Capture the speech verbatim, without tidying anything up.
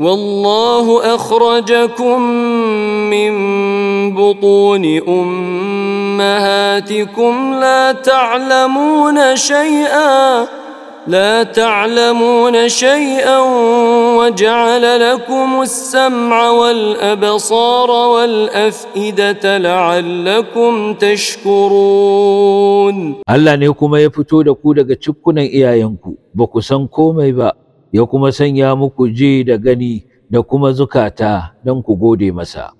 والله أخرجكم من بطون أمهاتكم لا تعلمون شيئا لا تعلمون شيئا وجعل لكم السمع والأبصار والأفئدة لعلكم تشكرون. Allah ne kuma ya fito da ku daga cikkunan iyayenku, ba ku san komai ba, ya kuma sanya muku ji da gani da kuma zukata don ku gode masa.